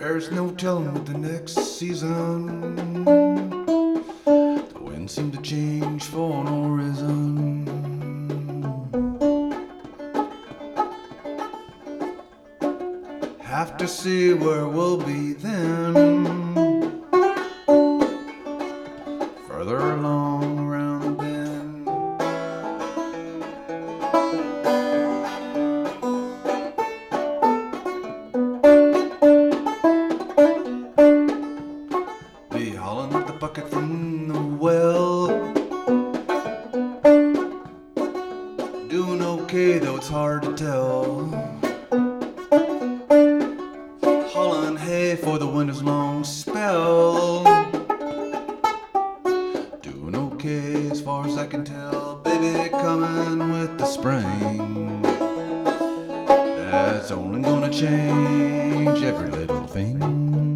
There's no telling with the next season. The wind seemed to change for no reason. Have to see where we'll be then. Further along around the bend. Be hauling up the bucket from the well. Doing okay, though it's hard to tell. Hauling hay for the winter's long spell. Doing okay as far as I can tell. Baby coming with the spring. That's only gonna change every little thing.